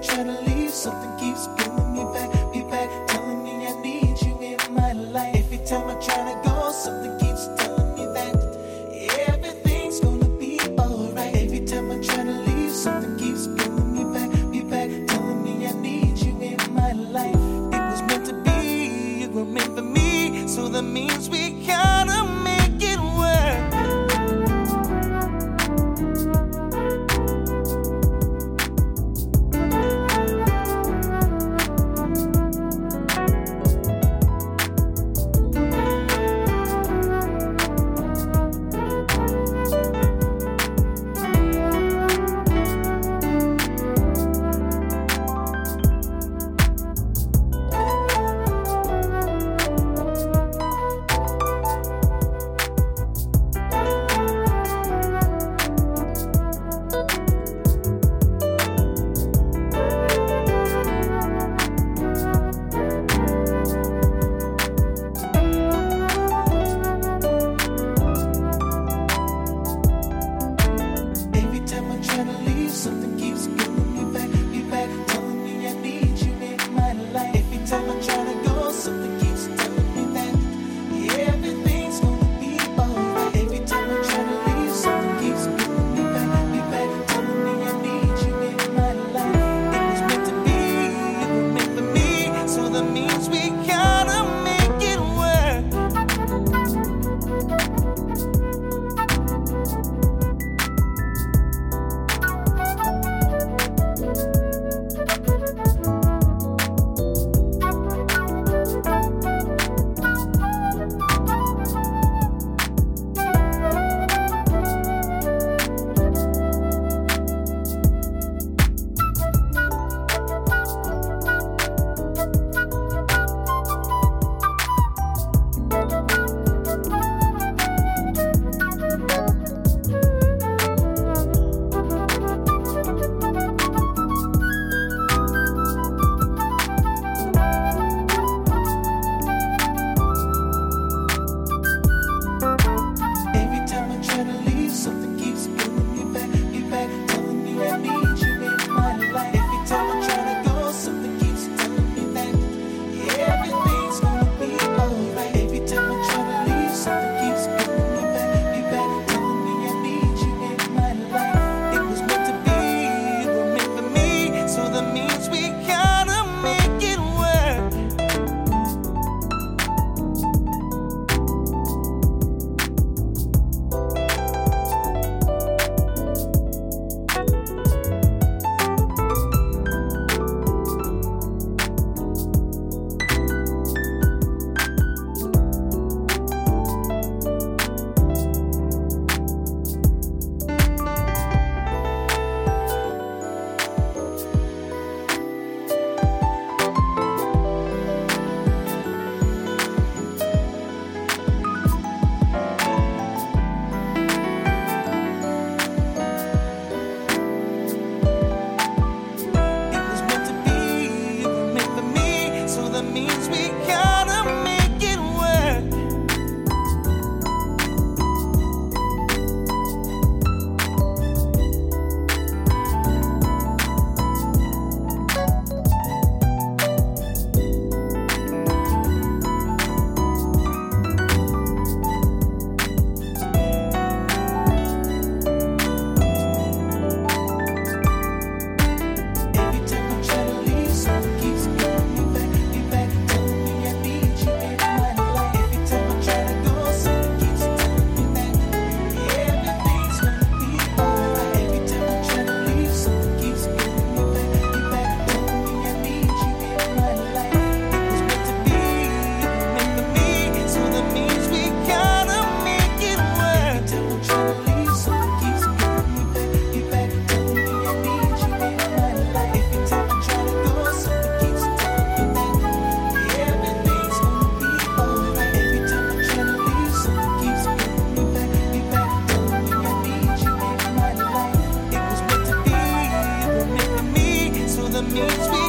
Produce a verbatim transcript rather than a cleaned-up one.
trying to leave, something keeps pulling me back, me back, telling me I need you in my life. Every time I try to go, something keeps telling me that everything's gonna be alright. Every time I try to leave, something keeps pulling me back, me back, telling me I need you in my life. It was meant to be, it was meant for me, so that means we gotta make it work. Something keeps pulling me back, me back, telling me I need you in my life. Every time I try to go, something keeps telling me that everything's gonna be alright. Every time I try to leave, something keeps pulling me back, me back, telling me I need you in my life. It was meant to be, it was meant for me, so that means we gotta make it work. Something keeps pulling me back, me back, telling me I need you in my life. Every time I try to go, something keeps telling me that everything's gonna be alright. Every time I try to leave, something keeps pulling me back, me back, telling me I need you in my life. It was meant to be, it was meant for me, so that means we gotta make it work. Means we gotta make it work. Every time I try to leave, something keeps pulling me back, me back, telling me I need you in my life. Every time I try to go, something keeps telling me that everything's gonna be alright. Every time I try to leave, something keeps pulling me back, me back, telling me I need you in my life. It was meant to be, it was meant for me, so that means we gotta make it work. Every time I try to leave, something keeps pulling me back, me back, telling me I need you in my life. Every time I try to go, something keeps telling me that everything's gonna be alright. Every time I try to leave, something keeps pulling me back, me back, telling me I need you in my life. It was meant to be, it was meant for me, so that means we